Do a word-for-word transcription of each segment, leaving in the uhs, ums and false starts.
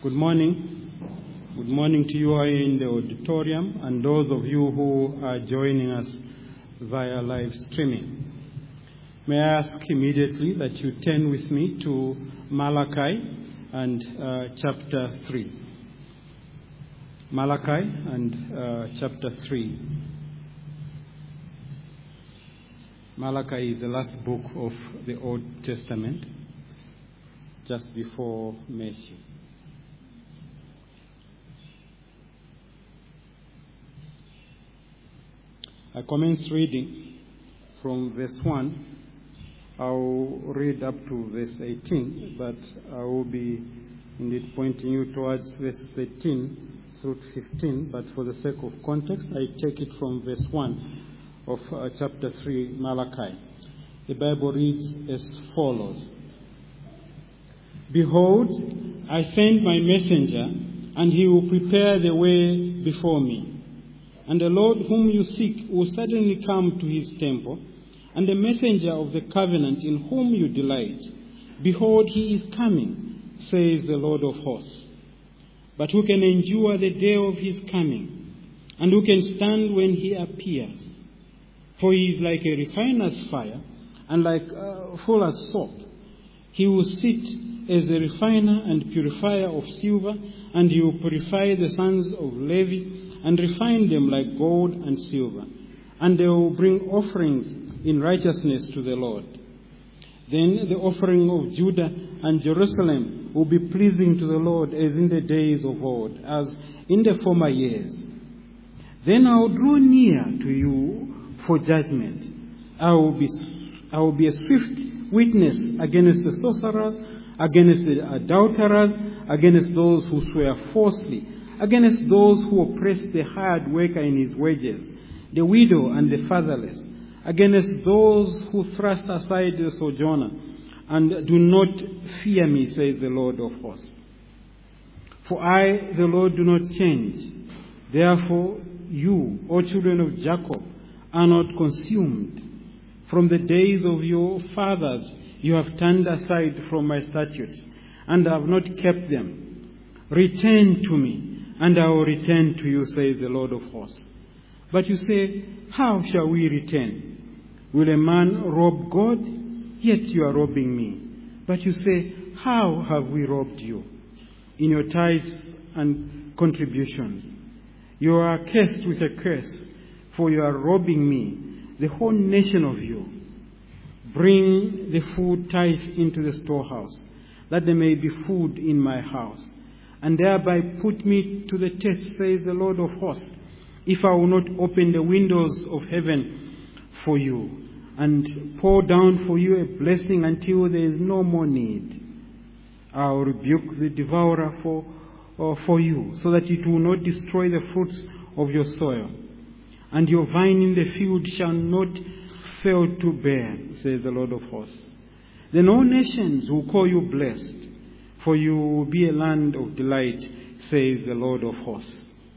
Good morning. Good morning to you who are in the auditorium and those of you who are joining us via live streaming. May I ask immediately that you turn with me to Malachi and uh, chapter three. Malachi and uh, chapter three. Malachi is the last book of the Old Testament, just before Matthew. I commence reading from verse one. I'll read up to verse eighteen, but I will be indeed pointing you towards verse thirteen through fifteen. But for the sake of context, I take it from verse one of uh, chapter three, Malachi. The Bible reads as follows. Behold, I send my messenger, and he will prepare the way before me. And the Lord whom you seek will suddenly come to his temple, and the messenger of the covenant in whom you delight. Behold, he is coming, says the Lord of hosts. But who can endure the day of his coming? And who can stand when he appears? For he is like a refiner's fire, and like uh, fuller's soap. He will sit as a refiner and purifier of silver, and he will purify the sons of Levi, and refine them like gold and silver. And they will bring offerings in righteousness to the Lord. Then the offering of Judah and Jerusalem will be pleasing to the Lord as in the days of old, as in the former years. Then I will draw near to you for judgment. I will be, I will be a swift witness against the sorcerers, against the adulterers, against those who swear falsely, against those who oppress the hired worker in his wages, the widow and the fatherless, against those who thrust aside the sojourner, and do not fear me, says the Lord of hosts. For I, the Lord, do not change. Therefore, you, O children of Jacob, are not consumed. From the days of your fathers, you have turned aside from my statutes, and have not kept them. Return to me, and I will return to you, says the Lord of hosts. But you say, how shall we return? Will a man rob God? Yet you are robbing me. But you say, how have we robbed you? In your tithes and contributions. You are cursed with a curse, for you are robbing me, the whole nation of you. Bring the food tithe into the storehouse, that there may be food in my house, and thereby put me to the test, says the Lord of hosts, if I will not open the windows of heaven for you, and pour down for you a blessing until there is no more need. I will rebuke the devourer for, uh, for you, so that it will not destroy the fruits of your soil. And your vine in the field shall not fail to bear, says the Lord of hosts. Then all nations will call you blessed, for you will be a land of delight, says the Lord of hosts.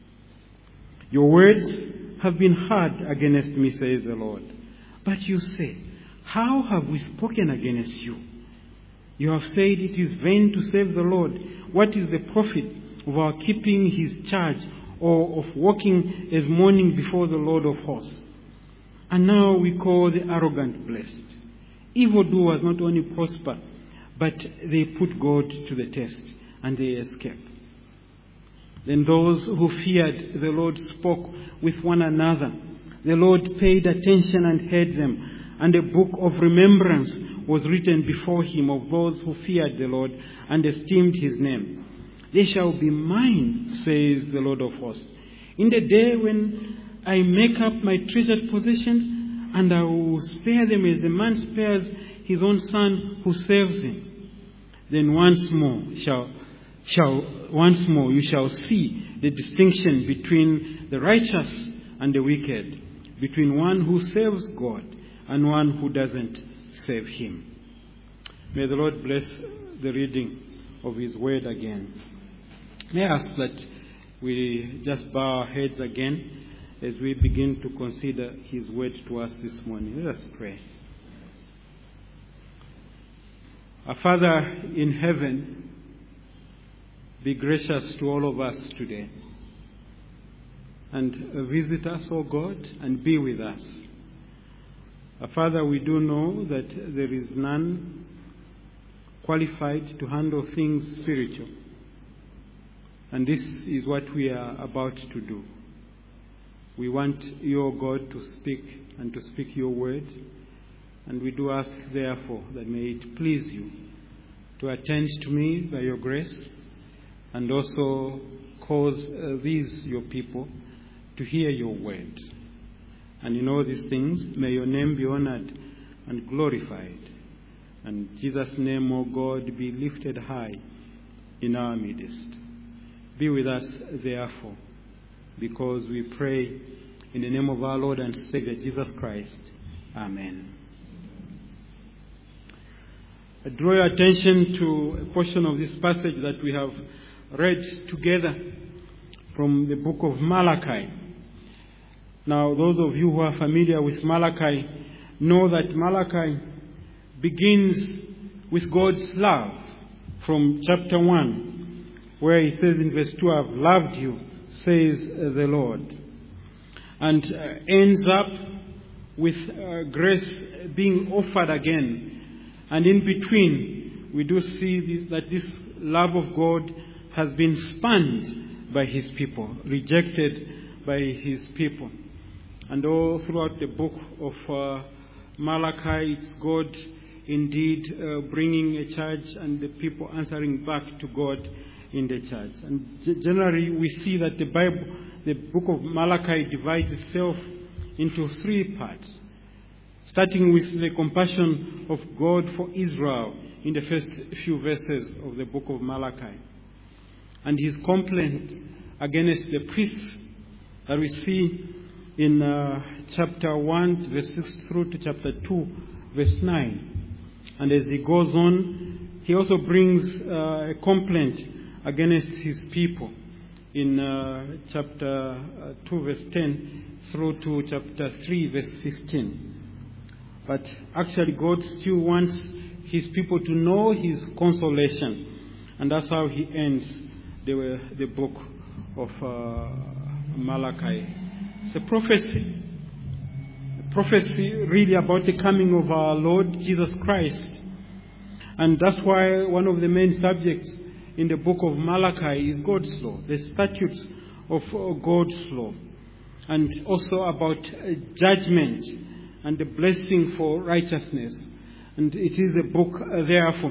Your words have been hard against me, says the Lord. But you say, how have we spoken against you? You have said it is vain to save the Lord. What is the profit of our keeping his charge, or of walking as mourning before the Lord of hosts? And now we call the arrogant blessed. Evildoers not only prosper, but they put God to the test, and they escape. Then those who feared the Lord spoke with one another. The Lord paid attention and heard them, and a book of remembrance was written before him of those who feared the Lord and esteemed his name. They shall be mine, says the Lord of hosts, in the day when I make up my treasured possessions, and I will spare them as a man spares his own son who serves him. Then once more shall shall once more you shall see the distinction between the righteous and the wicked, between one who serves God and one who doesn't serve him. May the Lord bless the reading of his word again. May I ask that we just bow our heads again as we begin to consider his word to us this morning. Let us pray. Our Father in heaven, be gracious to all of us today. And visit us, O God, and be with us. Uh, Father, we do know that there is none qualified to handle things spiritual. And this is what we are about to do. We want your God to speak and to speak your word. And we do ask, therefore, that may it please you to attend to me by your grace, and also cause uh, these, your people, to hear your word. And in all these things, may your name be honored and glorified. And Jesus' name, O God, be lifted high in our midst. Be with us, therefore, because we pray in the name of our Lord and Savior, Jesus Christ. Amen. I draw your attention to a portion of this passage that we have read together from the book of Malachi. Now, those of you who are familiar with Malachi know that Malachi begins with God's love from chapter one, where he says in verse two, I've loved you, says the Lord. And uh, ends up with uh, grace being offered again. And in between, we do see this, that this love of God has been spurned by his people, rejected by his people. And all throughout the book of uh, Malachi, it's God indeed uh, bringing a church and the people answering back to God in the church. And g- generally we see that the Bible, the book of Malachi, divides itself into three parts, starting with the compassion of God for Israel in the first few verses of the book of Malachi, and his complaint against the priests that we see in uh, chapter one, verse six through to chapter two, verse nine. And as he goes on, he also brings uh, a complaint against his people in uh, chapter uh, two, verse ten, through to chapter three, verse fifteen. But actually God still wants his people to know his consolation. And that's how he ends the, the book of uh, Malachi. It's a prophecy. A prophecy really about the coming of our Lord Jesus Christ. And that's why one of the main subjects in the book of Malachi is God's law, the statutes of God's law. And also about judgment and the blessing for righteousness. And it is a book, uh, therefore,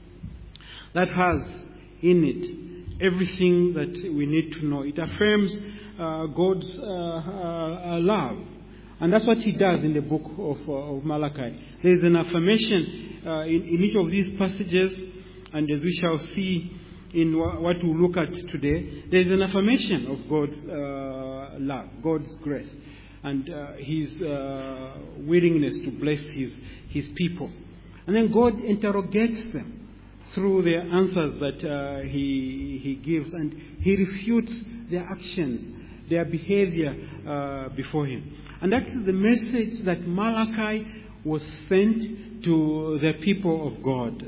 that has in it everything that we need to know. It affirms uh, God's uh, uh, love. And that's what he does in the book of, uh, of Malachi. There is an affirmation uh, in, in each of these passages, and as we shall see in wh- what we'll look at today, there is an affirmation of God's uh, love, God's grace, and uh, his uh, willingness to bless his, his people. And then God interrogates them through the answers that uh, he, he gives, and he refutes their actions, their behavior uh, before him. And that's the message that Malachi was sent to the people of God,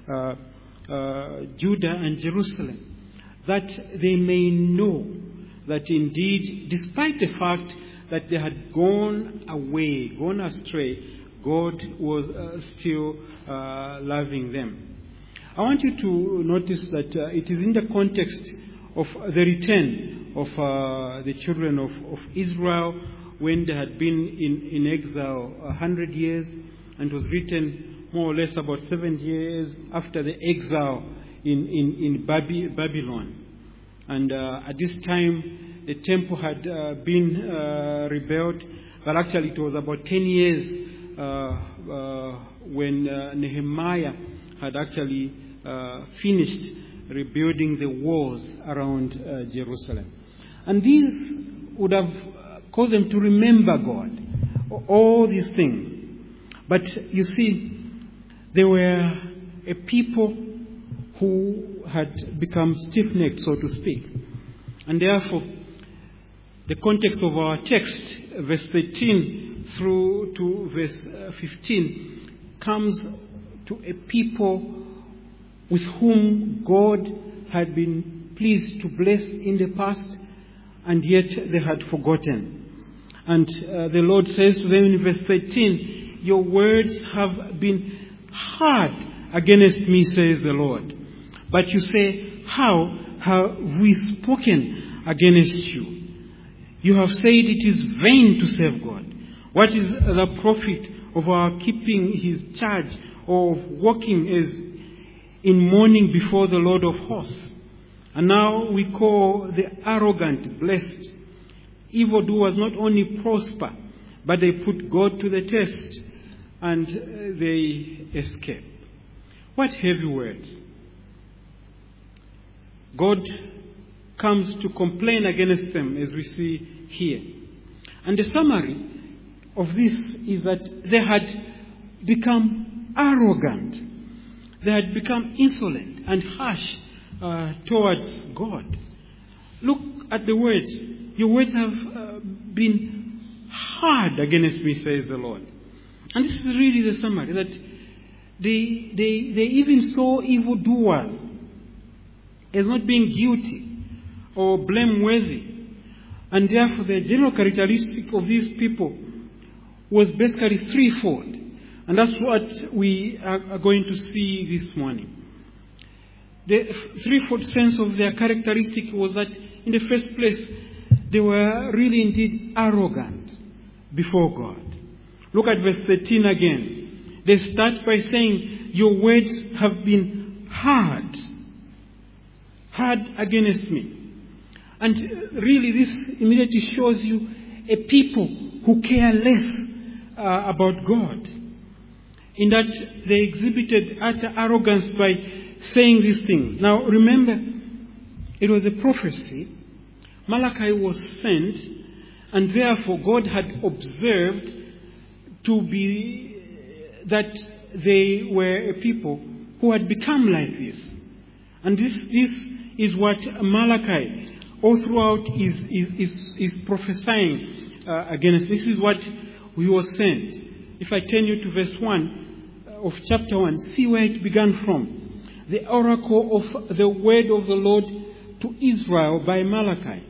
uh, uh, Judah and Jerusalem, that they may know that indeed, despite the fact that they had gone away, gone astray, God was uh, still uh, loving them. I want you to notice that uh, it is in the context of the return of uh, the children of, of Israel when they had been in, in exile a hundred years, and it was written more or less about seven years after the exile in, in, in Babylon. And uh, at this time, the temple had uh, been uh, rebuilt, but actually it was about ten years uh, uh, when uh, Nehemiah had actually uh, finished rebuilding the walls around uh, Jerusalem. And these would have caused them to remember God, all these things. But you see, they were a people who had become stiff-necked, so to speak. And therefore, the context of our text, verse thirteen through to verse fifteen, comes to a people with whom God had been pleased to bless in the past, and yet they had forgotten. And uh, the Lord says to them in verse thirteen, your words have been hard against me, says the Lord. But you say, how have we spoken against you? You have said it is vain to serve God. What is the profit of our keeping his charge, or of walking as in mourning before the Lord of hosts? And now we call the arrogant blessed. Evildoers not only prosper, but they put God to the test, and they escape. What heavy words. God comes to complain against them, as we see here. And the summary of this is that they had become arrogant. They had become insolent and harsh uh, towards God. Look at the words. Your words have uh, been hard against me, says the Lord. And this is really the summary, that they, they, they even saw evildoers as not being guilty or blameworthy. And therefore the general characteristic of these people was basically threefold. And that's what we are going to see this morning. The threefold sense of their characteristic was that, in the first place, they were really indeed arrogant before God. Look at verse thirteen again. They start by saying, your words have been hard. Hard against me. And really this immediately shows you a people who care less uh, about God. In that they exhibited utter arrogance by saying these things. Now remember, it was a prophecy. Malachi was sent, and therefore God had observed to be that they were a people who had become like this. And this, this is what Malachi all throughout is, is, is, is prophesying uh, against. This is what he was sent. If I turn you to verse one of chapter one, see where it began from. The oracle of the word of the Lord to Israel by Malachi.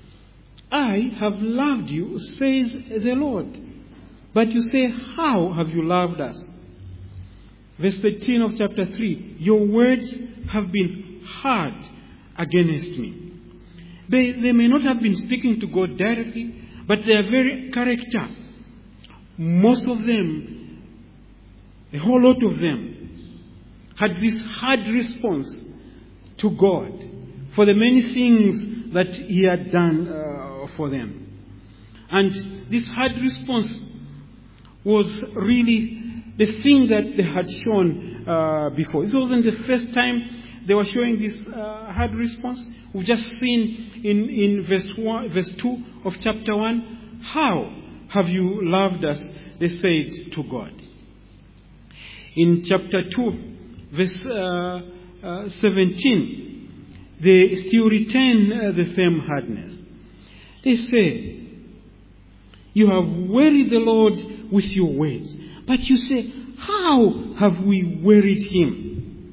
I have loved you, says the Lord. But you say, how have you loved us? Verse thirteen of chapter three. Your words have been hard against me. They, they may not have been speaking to God directly, but their very character, most of them, a whole lot of them, had this hard response to God for the many things that he had done uh, for them. And this hard response was really the thing that they had shown uh, before. This wasn't the first time they were showing this uh, hard response. We've just seen in, in verse one, verse two of chapter one, how have you loved us, they said to God. In chapter two, verse uh, uh, seventeen, they still retain uh, the same hardness. They say, you have wearied the Lord with your words. But you say, how have we wearied him?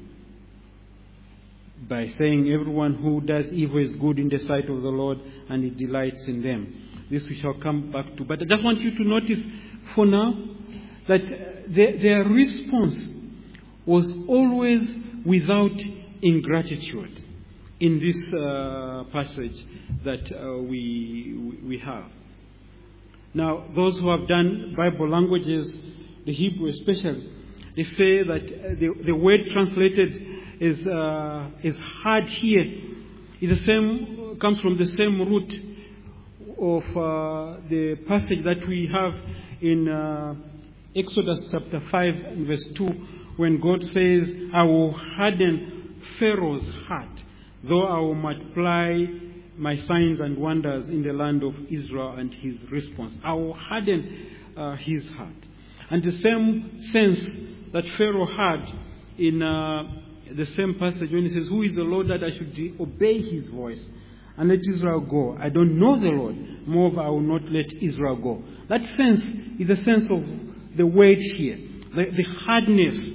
By saying everyone who does evil is good in the sight of the Lord, and he delights in them. This we shall come back to. But I just want you to notice for now that their, their response was always without ingratitude in this uh, passage that uh, we, we have. Now, those who have done Bible languages, the Hebrew especially, they say that the, the word translated is uh, is hard here. Is the same, comes from the same root of uh, the passage that we have in uh, Exodus chapter five and verse two, when God says, I will harden Pharaoh's heart, though I will multiply my signs and wonders in the land of Israel. And his response, I will harden uh, his heart. And the same sense that Pharaoh had in uh, the same passage when he says, who is the Lord that I should obey his voice and let Israel go? I don't know the Lord, moreover I will not let Israel go. That sense is the sense of the word here, the, the hardness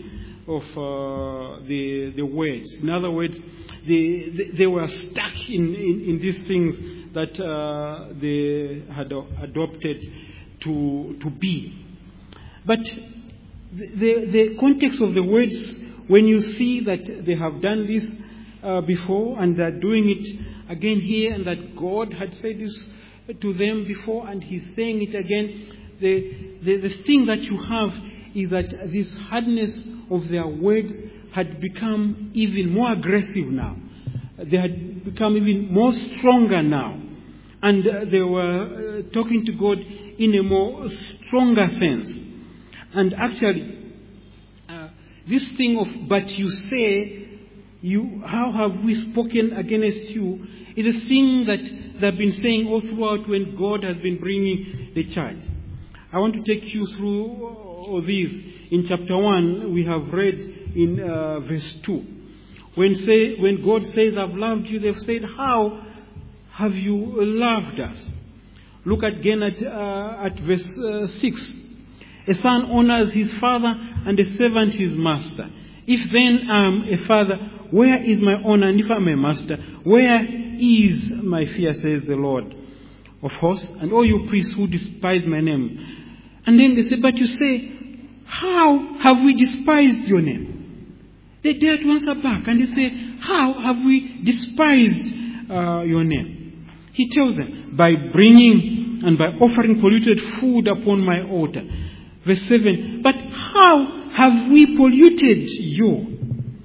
of uh, the the words. In other words, they they, they were stuck in, in, in these things that uh, they had adopted to to be. But the the context of the words, when you see that they have done this uh, before and they're doing it again here, and that God had said this to them before and He's saying it again, the the, the thing that you have is that this hardness of their words had become even more aggressive now. They had become even more stronger now. And uh, they were uh, talking to God in a more stronger sense. And actually, uh, this thing of, but you say, you, how have we spoken against you, is a thing that they've been saying all throughout when God has been bringing the church. I want to take you through all these. In chapter one, we have read in uh, verse two. When, say, when God says, I've loved you, they've said, how have you loved us? Look again at, uh, at verse uh, six. A son honors his father and a servant his master. If then I am a father, where is my honor? And if I am a master, where is my fear, says the Lord of hosts? And all you priests who despise my name. And then they say, but you say, how have we despised your name? They dare to answer back and they say, how have we despised uh, your name? He tells them, by bringing and by offering polluted food upon my altar. Verse seven, but how have we polluted you?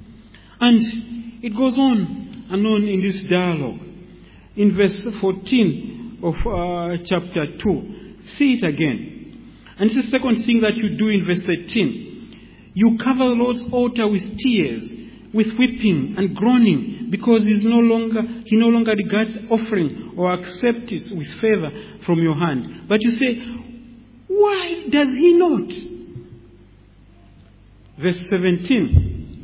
And it goes on and on in this dialogue. In verse fourteen of uh, chapter two, see it again. And it's the second thing that you do in verse thirteen. You cover the Lord's altar with tears, with weeping and groaning, because he's no longer, he no longer regards offering or accepts it with favor from your hand. But you say, why does he not? Verse seventeen.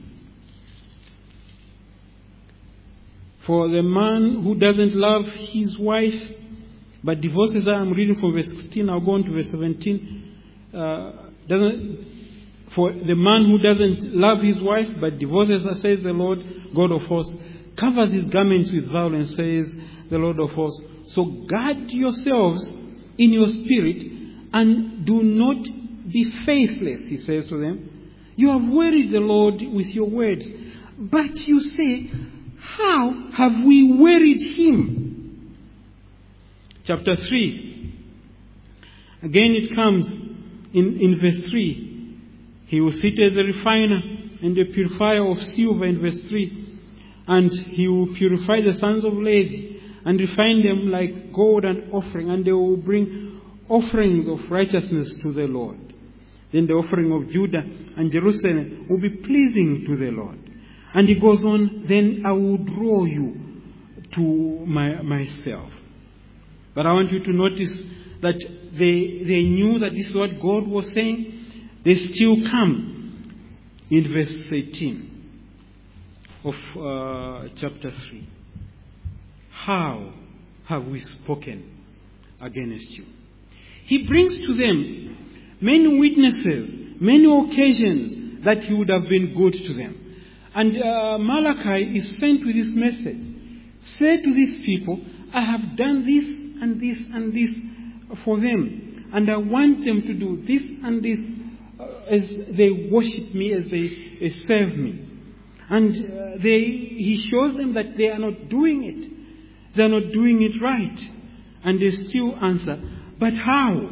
For the man who doesn't love his wife but divorces her, I'm reading from verse sixteen, I'll go on to verse seventeen. Uh, doesn't, for the man who doesn't love his wife but divorces her, says the Lord God of hosts, covers his garments with violence, says the Lord of hosts. So guard yourselves in your spirit and do not be faithless, he says to them. You have wearied the Lord with your words. But you say, how have we wearied him? Chapter three. Again it comes in, in verse three. He will sit as a refiner and a purifier of silver in verse three. And he will purify the sons of Levi and refine them like gold and offering. And they will bring offerings of righteousness to the Lord. Then the offering of Judah and Jerusalem will be pleasing to the Lord. And he goes on, then I will draw you to my, myself. But I want you to notice that they, they knew that this is what God was saying. They still come in verse thirteen of uh, chapter three. How have we spoken against you? He brings to them many witnesses, many occasions that he would have been good to them. And uh, Malachi is sent with this message. Say to these people, I have done this and this and this for them. And I want them to do this and this uh, as they worship me, as they, they serve me. And uh, they, he shows them that they are not doing it. They are not doing it right. And they still answer, but how?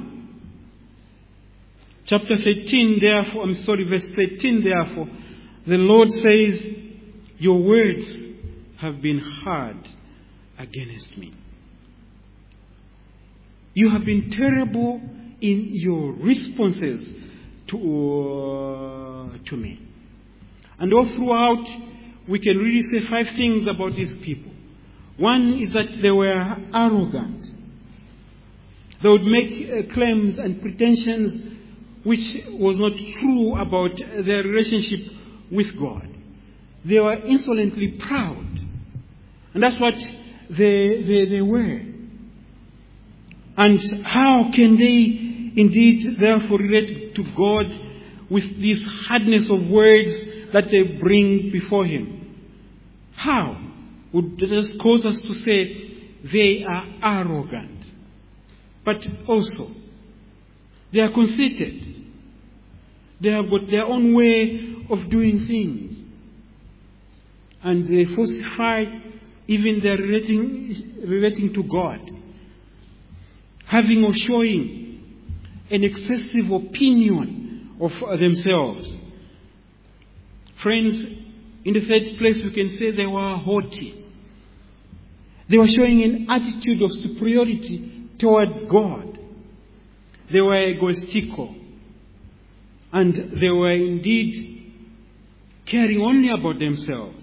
Chapter thirteen, therefore, I'm sorry, verse thirteen, therefore, the Lord says, your words have been hard against me. You have been terrible in your responses to, uh, to me. And all throughout, we can really say five things about these people. One is that they were arrogant. They would make uh, claims and pretensions which was not true about their relationship with God. They were insolently proud. And that's what they, they, they were. And how can they indeed therefore relate to God with this hardness of words that they bring before him. How would this cause us to say they are arrogant? But also, they are conceited. They have got their own way of doing things. And they falsify even their relating, relating to God, having or showing an excessive opinion of themselves. Friends, in the third place, we can say they were haughty. They were showing an attitude of superiority towards God. They were egoistical. And they were indeed caring only about themselves.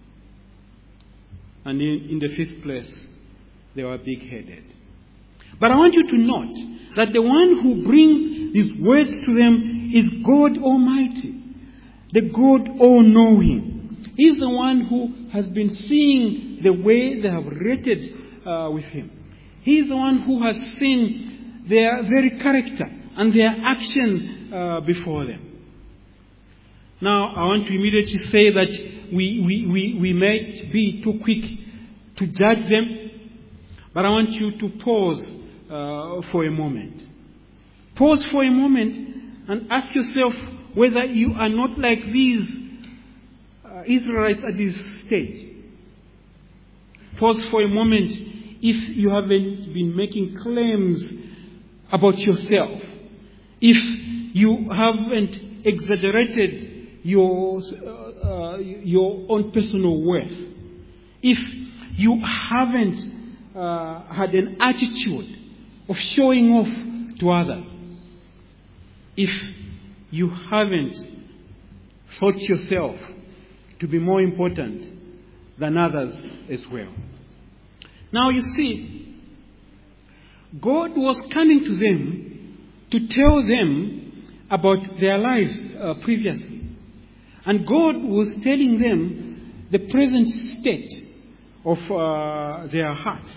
And in, in the fifth place, they were big-headed. But I want you to note that the one who brings these words to them is God Almighty, the God all-knowing. He's the one who has been seeing the way they have rated uh, with him. He's the one who has seen their very character and their action uh, before them. Now, I want to immediately say that we, we, we, we might be too quick to judge them, but I want you to pause uh, for a moment. Pause for a moment and ask yourself whether you are not like these uh, Israelites at this stage. Pause for a moment if you haven't been making claims about yourself. If you haven't exaggerated your uh, uh, your own personal worth. If you haven't uh, had an attitude of showing off to others. If you haven't thought yourself to be more important than others as well. Now you see, God was coming to them to tell them about their lives uh, previously. And God was telling them the present state of uh, their hearts.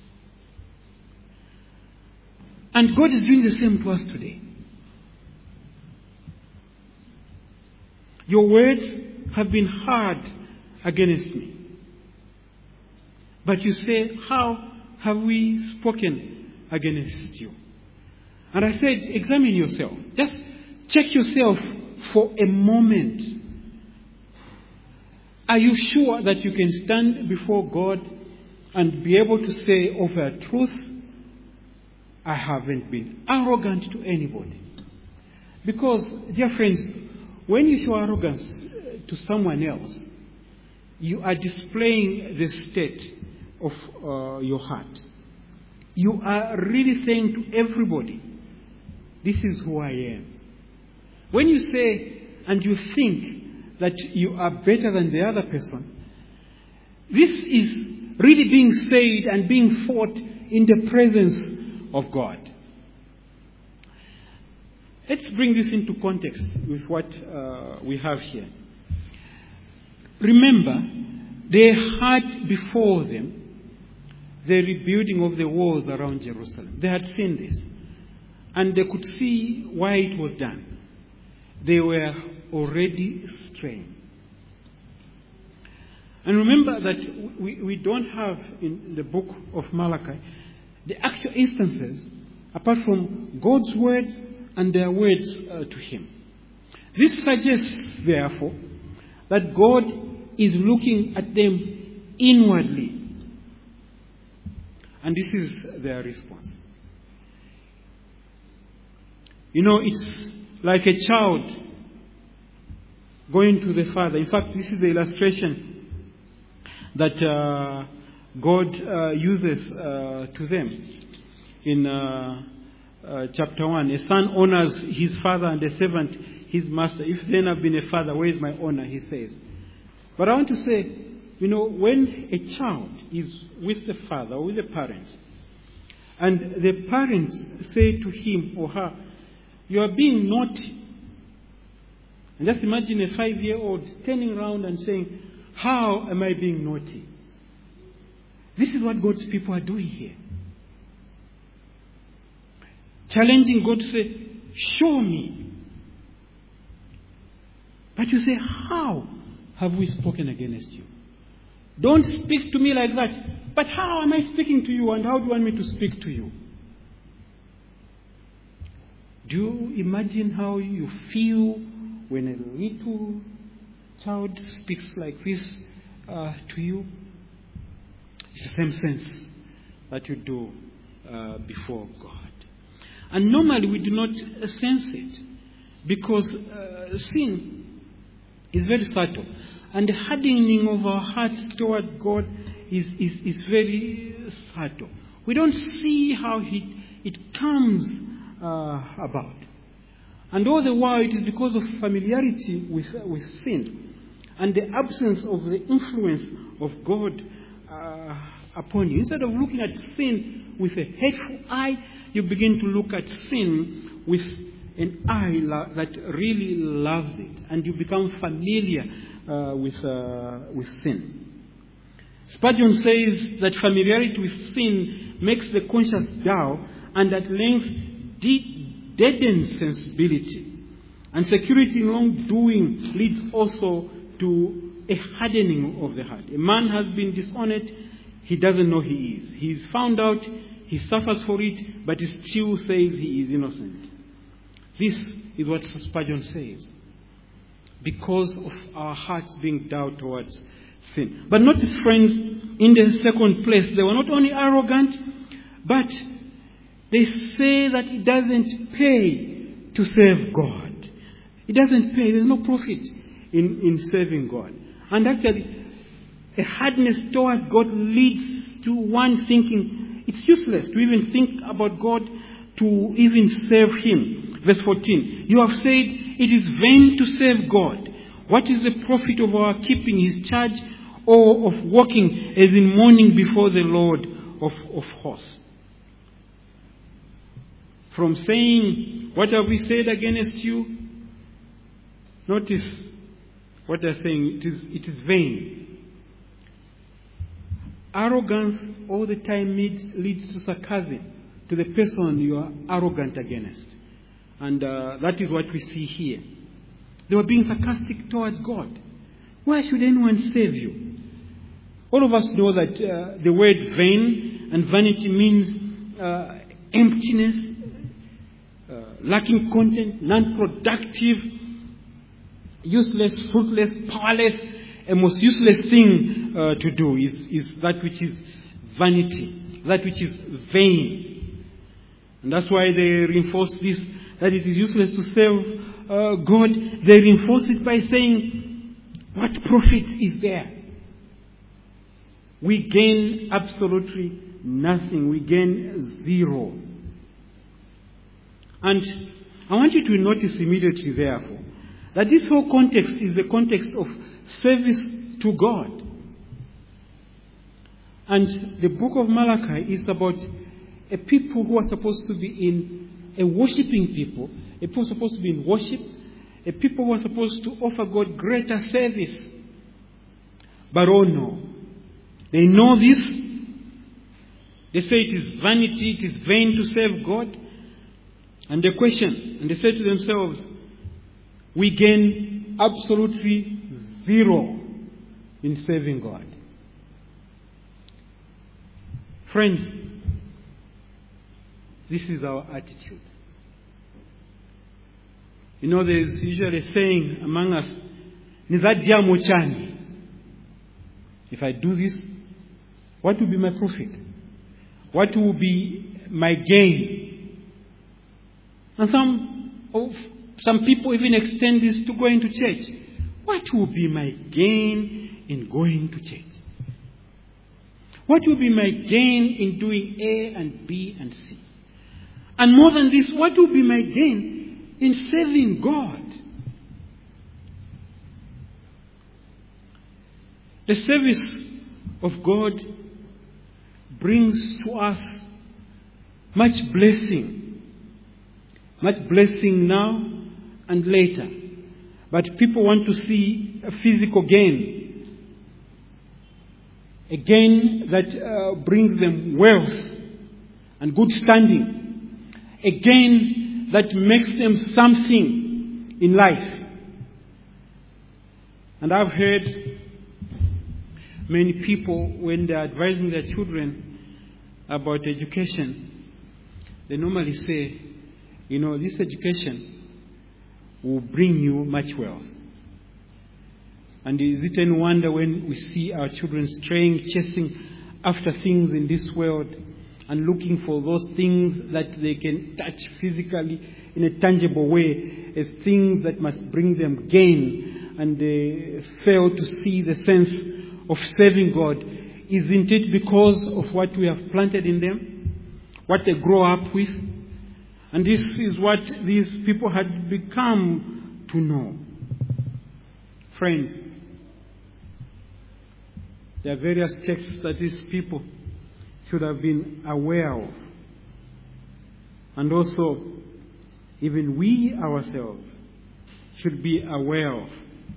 And God is doing the same to us today. Your words have been hard against me. But you say, how have we spoken against you? And I said, examine yourself. Just check yourself for a moment. Are you sure that you can stand before God and be able to say of a truth, I haven't been arrogant to anybody? Because, dear friends, when you show arrogance to someone else, you are displaying the state of uh, your heart. You are really saying to everybody, this is who I am. When you say and you think that you are better than the other person, this is really being said and being fought in the presence of God. Let's bring this into context with what uh, we have here. Remember, they had before them the rebuilding of the walls around Jerusalem. They had seen this. And they could see why it was done. They were already straying. And remember that we, we don't have in the book of Malachi the actual instances apart from God's words and their words uh, to him. This suggests, therefore, that God is looking at them inwardly. And this is their response. You know, it's like a child going to the father. In fact, this is the illustration that uh, God uh, uses uh, to them in uh, uh, chapter one. A son honors his father and a servant his master. If then I've been a father, where is my honor? He says. But I want to say, you know, when a child is with the father or with the parents, and the parents say to him or her, you are being naughty. And just imagine a five-year-old turning around and saying, how am I being naughty? This is what God's people are doing here. Challenging God to say, show me. But you say, how have we spoken against you? Don't speak to me like that. But how am I speaking to you, and how do you want me to speak to you? Do you imagine how you feel when a little child speaks like this uh, to you? It's the same sense that you do uh, before God. And normally we do not uh, sense it, because uh, sin is very subtle. And the hardening of our hearts towards God is, is, is very subtle. We don't see how it, it comes uh, about. And all the while it is because of familiarity with, with sin and the absence of the influence of God uh, upon you. Instead of looking at sin with a hateful eye, you begin to look at sin with an eye la- that really loves it, and you become familiar uh, with, uh, with sin. Spurgeon says that familiarity with sin makes the conscience dull and at length de- deadens sensibility. And security in wrongdoing leads also to a hardening of the heart. A man has been dishonored, he doesn't know he is. He is found out, he suffers for it, but he still says he is innocent. This is what Spurgeon says, because of our hearts being dull towards sin. But notice, friends, in the second place, they were not only arrogant, but they say that it doesn't pay to serve God. It doesn't pay. There's no profit in, in serving God. And actually, a hardness towards God leads to one thinking it's useless to even think about God, to even serve Him. Verse fourteen, you have said it is vain to serve God. What is the profit of our keeping His charge, or of walking as in mourning before the Lord of, of hosts? From saying, what have we said against you? Notice what they're saying. It is, it is vain. Arrogance all the time leads, leads to sarcasm to the person you are arrogant against. And uh, that is what we see here. They were being sarcastic towards God. Why should anyone save you? All of us know that uh, the word vain and vanity means uh, emptiness, uh, lacking content, non-productive, useless, fruitless, powerless. A most useless thing uh, to do is, is that which is vanity, that which is vain. And that's why they reinforce this, that it is useless to serve uh, God. They reinforce it by saying, what profit is there? We gain absolutely nothing. We gain zero. And I want you to notice immediately, therefore, that this whole context is the context of service to God. And the book of Malachi is about a people who are supposed to be in a worshipping people, a people supposed to be in worship, a people who are supposed to offer God greater service. But oh no, they know this. They say it is vanity, it is vain to serve God. And they question, and they say to themselves, we gain absolutely zero in serving God. Friends, this is our attitude. You know, there is usually a saying among us, Nizadya mochani. If I do this, what will be my profit? What will be my gain? And some of some people even extend this to going to church. What will be my gain in going to church? What will be my gain in doing A and B and C? And more than this, what will be my gain in serving God? The service of God brings to us much blessing. Much blessing now and later. But people want to see a physical gain. A gain that uh, brings them wealth and good standing. A gain that makes them something in life. And I've heard many people, when they're advising their children about education, they normally say, you know, this education will bring you much wealth. And is it any wonder when we see our children straying, chasing after things in this world and looking for those things that they can touch physically in a tangible way as things that must bring them gain, and they fail to see the sense of serving God? Isn't it because of what we have planted in them, what they grow up with? And this is what these people had become to know. Friends, there are various texts that these people should have been aware of. And also, even we ourselves should be aware of.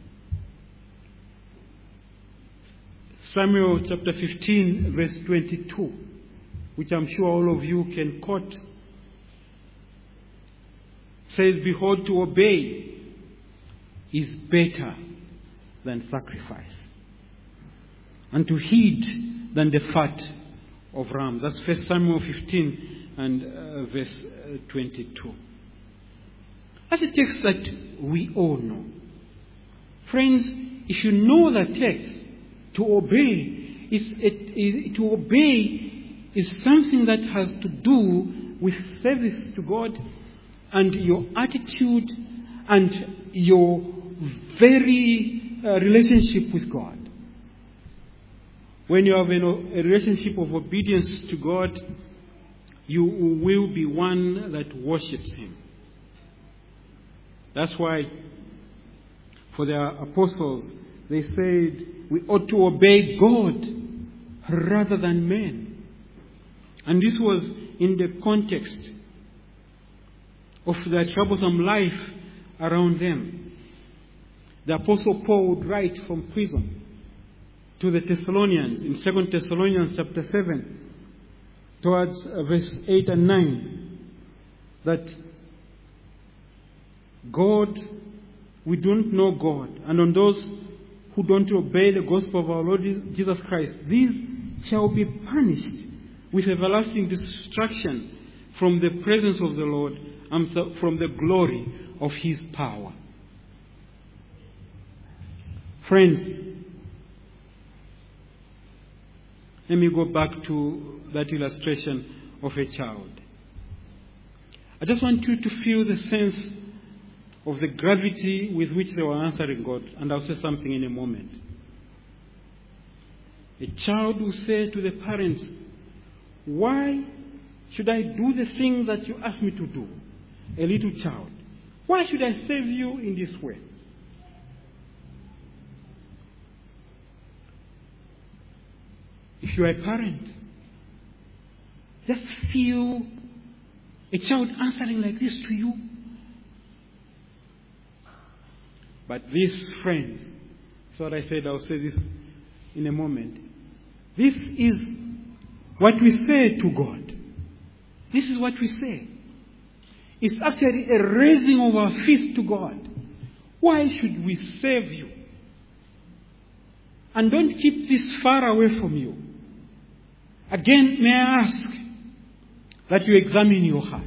Samuel chapter fifteen, verse twenty-two, which I'm sure all of you can quote, says, "Behold, to obey is better than sacrifice, and to heed than the fat of rams." That's First Samuel fifteen and uh, verse uh, twenty-two. That's a text that we all know. Friends, if you know that text, to obey is it, to obey is something that has to do with service to God and your attitude and your very uh, relationship with God. When you have a, a relationship of obedience to God, you will be one that worships Him. That's why for the apostles, they said we ought to obey God rather than men. And this was in the context of the troublesome life around them. The Apostle Paul would write from prison to the Thessalonians in Second Thessalonians chapter seven, towards verse eight and nine, that God, we don't know God, and on those who don't obey the gospel of our Lord Jesus Christ, these shall be punished with everlasting destruction from the presence of the Lord and from the glory of His power. Friends, let me go back to that illustration of a child. I just want you to feel the sense of the gravity with which they were answering God, and I'll say something in a moment. A child will say to the parents, "Why should I do the thing that you ask me to do?" A little child. "Why should I save you in this way?" If you are a parent, just feel a child answering like this to you. But this, friends, is what I said. I'll say this in a moment. This is what we say to God. This is what we say. It's actually a raising of our fist to God. Why should we save you? And don't keep this far away from you. Again, may I ask that you examine your heart.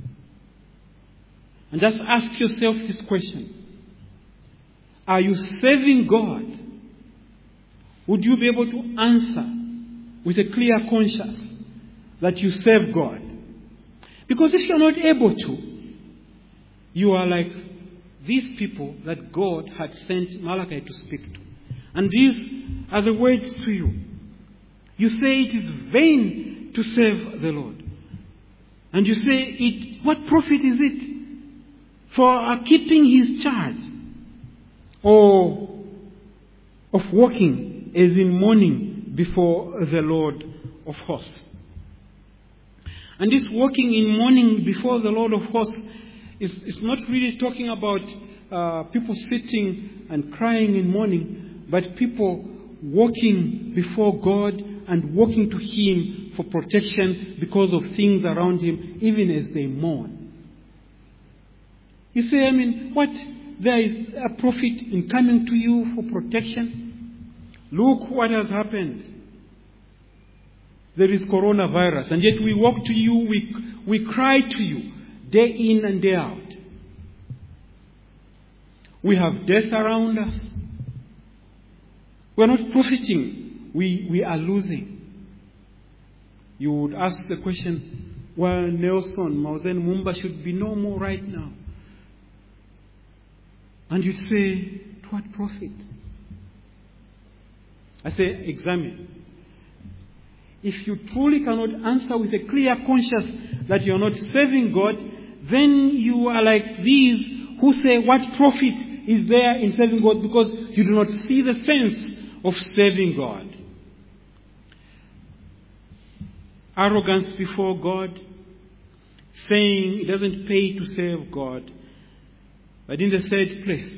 And just ask yourself this question. Are you serving God? Would you be able to answer with a clear conscience that you serve God? Because if you're not able to, you are like these people that God had sent Malachi to speak to. And these are the words to you. You say it is vain to serve the Lord. And you say, "It. What profit is it for keeping His charge? Or of walking as in mourning before the Lord of hosts." And this walking in mourning before the Lord of hosts is, is not really talking about uh, people sitting and crying in mourning, but people walking before God and walking to Him for protection because of things around Him, even as they mourn. You say, I mean, what there is a profit in coming to you for protection? Look what has happened. There is coronavirus, and yet we walk to you, we, we cry to you, day in and day out. We have death around us. We are not profiting, we, we are losing. You would ask the question, well, Nelson, Mauzen Mumba should be no more right now. And you say, to what profit? I say, examine. If you truly cannot answer with a clear conscience that you are not serving God, then you are like these who say, what profit is there in serving God, because you do not see the sense of serving God. Arrogance before God, saying it doesn't pay to serve God. But in the third place,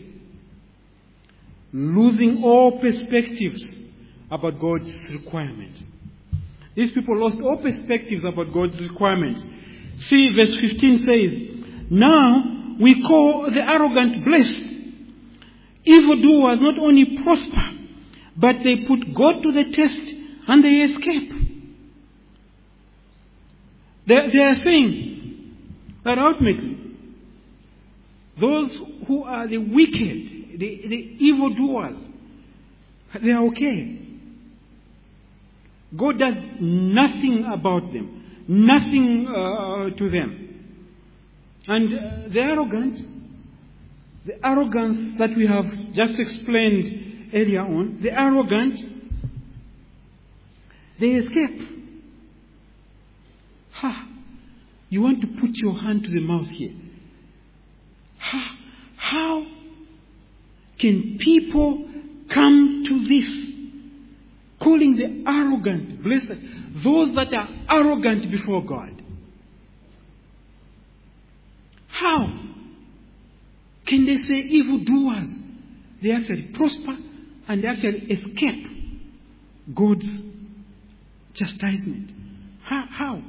losing all perspectives about God's requirements. These people lost all perspectives about God's requirements. See, verse fifteen says, now we call the arrogant blessed. Evildoers not only prosper, but they put God to the test and they escape. They, they are saying that ultimately, those who are the wicked, the, the evildoers, they are okay. God does nothing about them, nothing uh, to them. And uh, the arrogant, the arrogance that we have just explained earlier on, the arrogant, they escape. Ha! You want to put your hand to the mouth here. Ha! How can people come to this? Calling the arrogant blessed, those that are arrogant before God. How can they say evildoers? They actually prosper and they actually escape God's chastisement. How? How?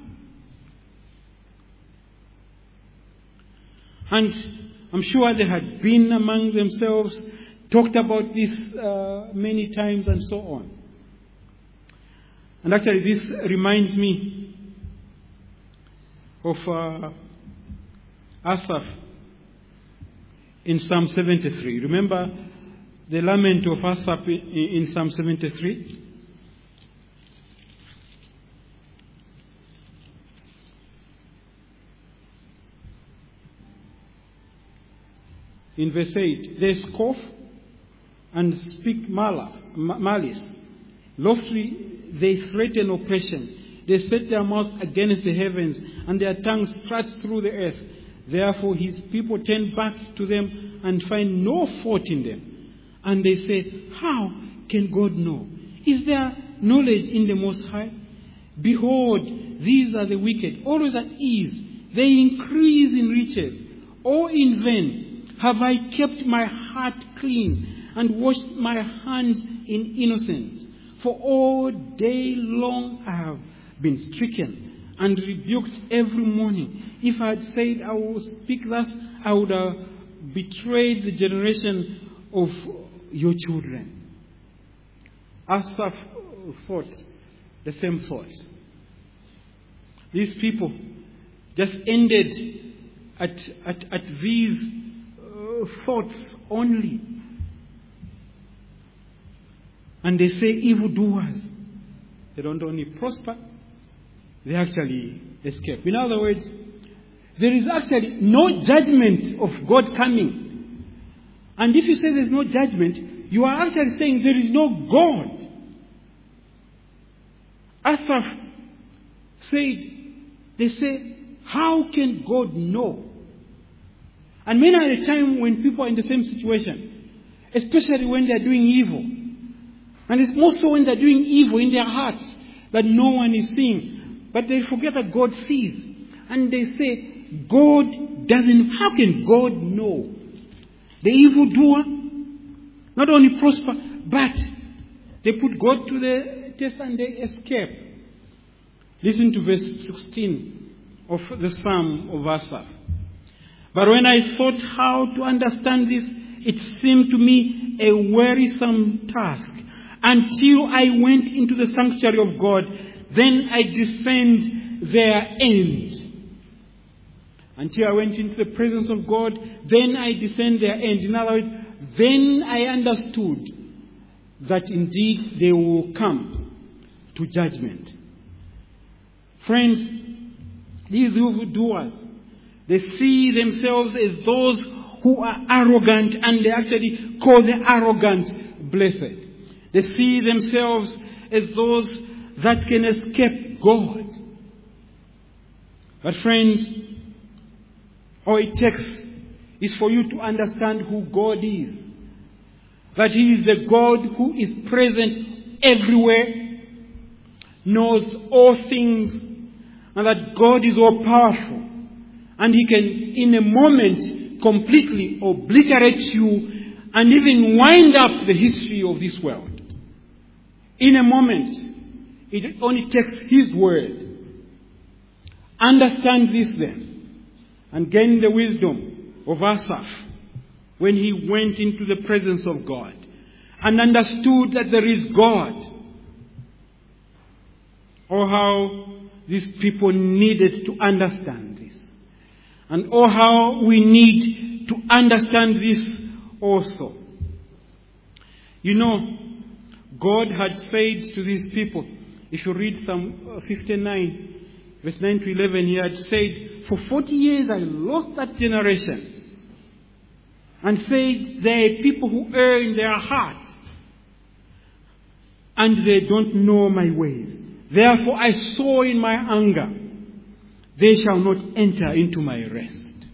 And I'm sure they had been among themselves, talked about this uh, many times and so on. And actually this reminds me of uh, Asaph in Psalm seventy-three. Remember the lament of Asaph in, in Psalm seventy-three? In verse eight, they scoff and speak malice. Loftily they threaten oppression. They set their mouth against the heavens, and their tongue struts through the earth. Therefore his people turn back to them and find no fault in them. And they say, how can God know? Is there knowledge in the Most High? Behold, these are the wicked, always at ease. They increase in riches. All in vain have I kept my heart clean and washed my hands in innocence. For all day long I have been stricken and rebuked every morning. If I had said I will speak thus, I would have betrayed the generation of your children. Asaph thought the same thoughts. These people just ended at, at, at these uh, thoughts only. And they say evildoers. They don't only prosper, they actually escape. In other words, there is actually no judgment of God coming. And if you say there is no judgment, you are actually saying there is no God. Asaph said, they say, how can God know? And many are the time when people are in the same situation, especially when they are doing evil. And it's more so when they're doing evil in their hearts that no one is seeing. But they forget that God sees. And they say, God doesn't, how can God know? The evildoer not only prosper, but they put God to the test and they escape. Listen to verse sixteen of the Psalm of Asaph. But when I thought how to understand this, it seemed to me a wearisome task until I went into the sanctuary of God. Then I discerned their end. Until I went into the presence of God, then I discerned their end. In other words, then I understood that indeed they will come to judgment. Friends, these evildoers, they see themselves as those who are arrogant, and they actually call the arrogant blessed. They see themselves as those that can escape God. But friends, all it takes is for you to understand who God is. That He is the God who is present everywhere, knows all things, and that God is all powerful. And He can, in a moment, completely obliterate you and even wind up the history of this world. In a moment, it only takes His word. Understand this then, and gain the wisdom of Asaph when he went into the presence of God and understood that there is God. Oh, how these people needed to understand this. And oh, how we need to understand this also. You know, God had said to these people, if you read Psalm fifty-nine, verse nine to eleven, He had said, for forty years I lost that generation. And said, there are people who err in their hearts, and they don't know my ways. Therefore I swore in my anger, they shall not enter into my rest.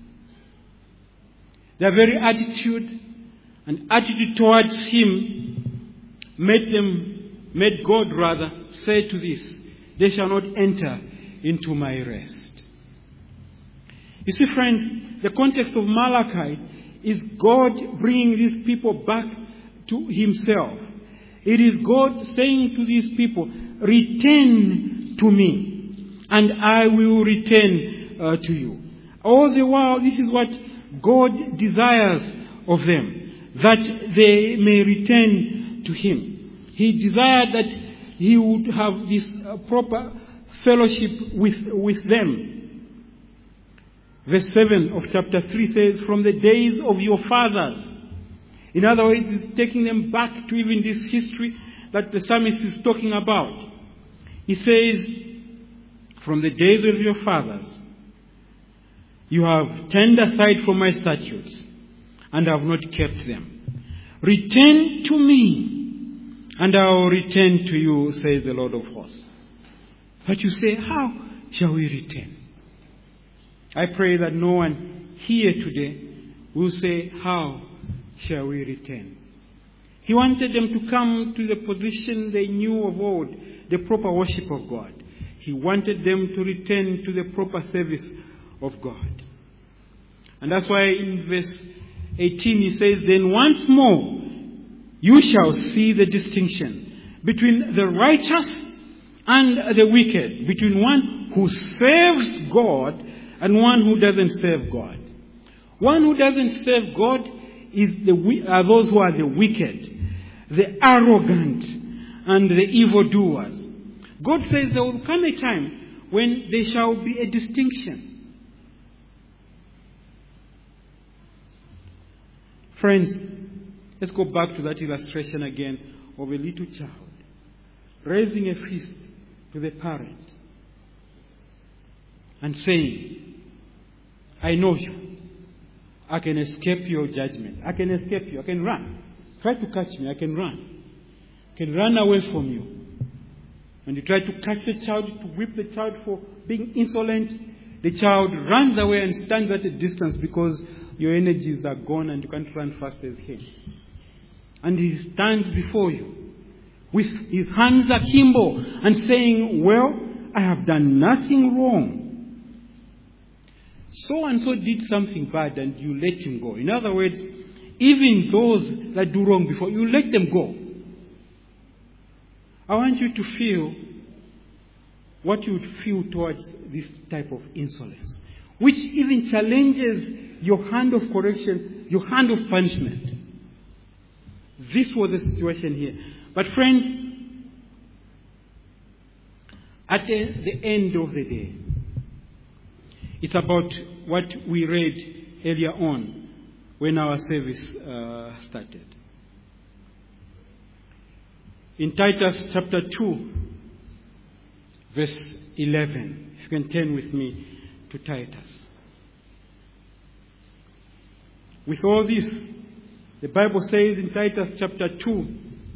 Their very attitude and attitude towards Him made them, made God rather, say to this, they shall not enter into my rest. You see, friends, the context of Malachi is God bringing these people back to Himself. It is God saying to these people, return to me, and I will return uh, to you. All the while, this is what God desires of them, that they may return to Him. He desired that He would have this uh, proper fellowship with, with them. Verse seven of chapter three says, from the days of your fathers. In other words, it's taking them back to even this history that the psalmist is talking about. He says, from the days of your fathers, you have turned aside from my statutes, and have not kept them. Return to me, and I will return to you, says the Lord of hosts. But you say, how shall we return? I pray that no one here today will say, how shall we return? He wanted them to come to the position they knew of old, the proper worship of God. He wanted them to return to the proper service of God. And that's why in verse eighteen he says, then once more you shall see the distinction between the righteous and the wicked, between one who serves God and one who doesn't serve God. One who doesn't serve God is the are those who are the wicked, the arrogant, and the evildoers. God says there will come a time when there shall be a distinction. Friends, let's go back to that illustration again of a little child raising a fist to the parent and saying, I know you. I can escape your judgment. I can escape you. I can run. Try to catch me. I can run. I can run away from you. When you try to catch the child, to whip the child for being insolent, the child runs away and stands at a distance because your energies are gone and you can't run fast as him. And he stands before you with his hands akimbo and saying, well, I have done nothing wrong. So and so did something bad and you let him go. In other words, even those that do wrong before, you let them go. I want you to feel what you would feel towards this type of insolence. which even challenges your hand of correction, your hand of punishment. This was the situation here. But friends, at the, the end of the day, it's about what we read earlier on when our service uh, started. In Titus chapter two, verse eleven. If you can turn with me to Titus. With all this, the Bible says in Titus chapter two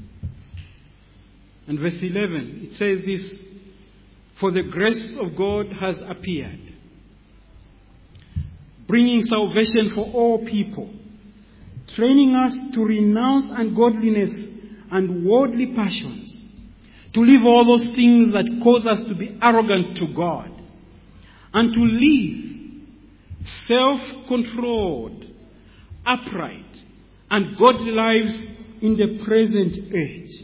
and verse eleven, it says this: "For the grace of God has appeared, bringing salvation for all people, training us to renounce ungodliness and worldly passions, to leave all those things that cause us to be arrogant to God, and to live self-controlled, upright, and godly lives in the present age,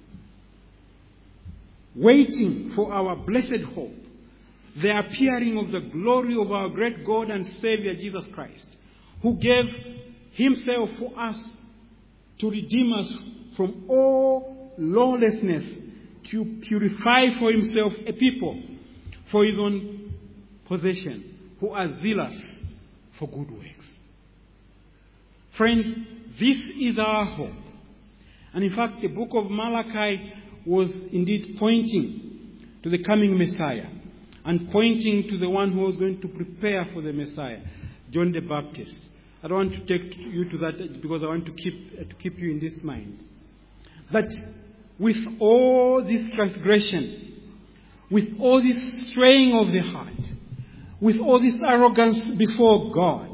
waiting for our blessed hope, the appearing of the glory of our great God and Savior Jesus Christ, who gave himself for us to redeem us from all lawlessness, to purify for himself a people for his own possession, who are zealous for good works." Friends, this is our hope. And in fact, the book of Malachi was indeed pointing to the coming Messiah and pointing to the one who was going to prepare for the Messiah, John the Baptist. I don't want to take you to that because I want to keep, uh, to keep you in this mind. That with all this transgression, with all this straying of the heart, with all this arrogance before God,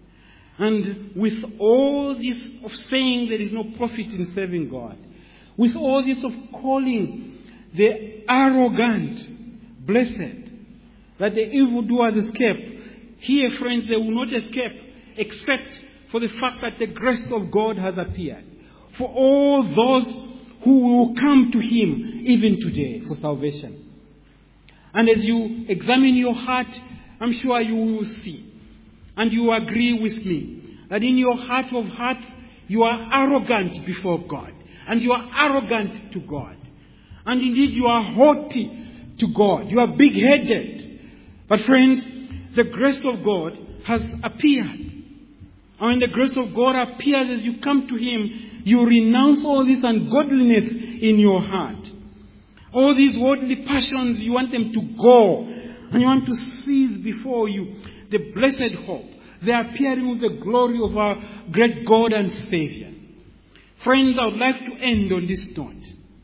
and with all this of saying there is no profit in serving God, with all this of calling the arrogant blessed, that the evildoers escape, here, friends, they will not escape except for the fact that the grace of God has appeared. For all those who will come to him even today for salvation. And as you examine your heart, I'm sure you will see, and you agree with me, that in your heart of hearts, you are arrogant before God. And you are arrogant to God. And indeed, you are haughty to God. You are big-headed. But friends, the grace of God has appeared. And when the grace of God appears, as you come to him, you renounce all this ungodliness in your heart. All these worldly passions, you want them to go. And you want to seize before you the blessed hope, the appearing of the glory of our great God and Savior. Friends, I would like to end on this note.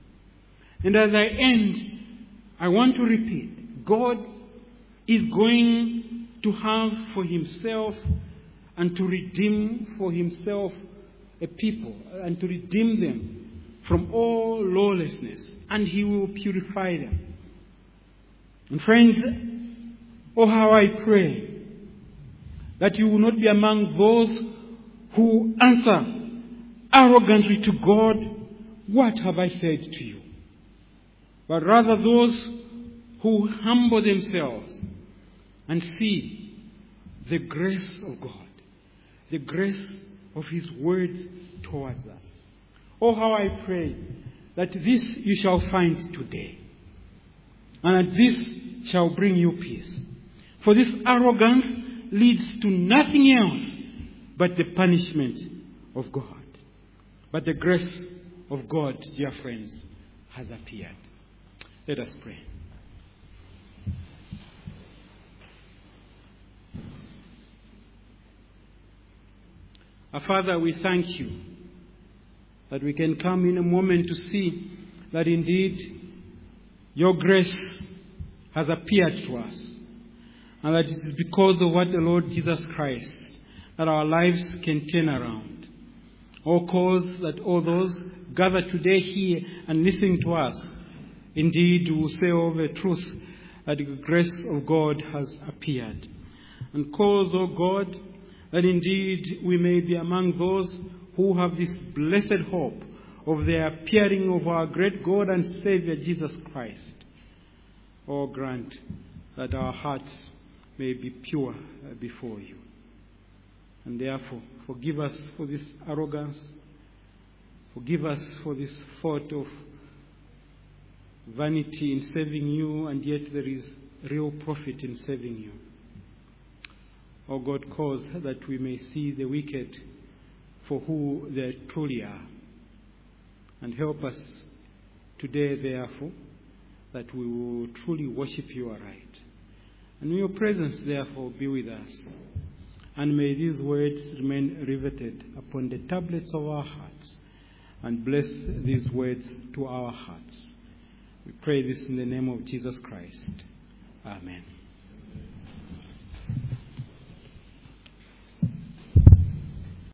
And as I end, I want to repeat, God is going to have for himself and to redeem for himself a people, and to redeem them from all lawlessness, and he will purify them. And friends, oh how I pray that you will not be among those who answer arrogantly to God, "What have I said to you?" But rather those who humble themselves and see the grace of God, the grace of his words towards us. Oh, how I pray that this you shall find today, and that this shall bring you peace. For this arrogance leads to nothing else but the punishment of God. But the grace of God, dear friends, has appeared. Let us pray. Our Father, we thank you that we can come in a moment to see that indeed your grace has appeared to us. And that it is because of what the Lord Jesus Christ that our lives can turn around. Oh, cause that all those gathered today here and listening to us indeed will say of the truth that the grace of God has appeared. And cause, oh God, that indeed we may be among those who have this blessed hope of the appearing of our great God and Savior Jesus Christ. Oh, grant that our hearts may be pure uh, before you. And therefore, forgive us for this arrogance. Forgive us for this thought of vanity in serving you, and yet there is real profit in serving you. O God, cause that we may see the wicked for who they truly are. And help us today, therefore, that we will truly worship you aright. And may your presence, therefore, be with us. And may these words remain riveted upon the tablets of our hearts, and bless these words to our hearts. We pray this in the name of Jesus Christ. Amen.